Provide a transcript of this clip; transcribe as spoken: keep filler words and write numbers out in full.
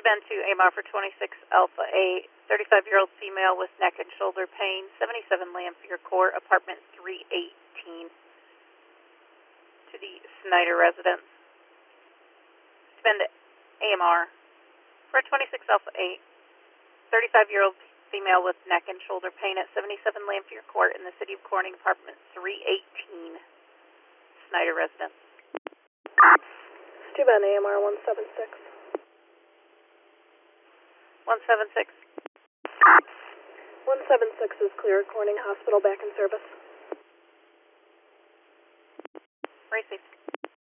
been to A M R for twenty-six Alpha eight, thirty-five-year-old female with neck and shoulder pain, seventy-seven Lamphere Court, apartment three eighteen, to the Snyder residence. It's been to A M R for twenty-six Alpha eight, thirty-five-year-old female with neck and shoulder pain at seventy-seven Lamphere Court in the city of Corning, apartment three eighteen, Snyder residence. Stu Ben, A M R one seven six. one seven six. one seven six is clear. Corning Hospital back in service. Racing.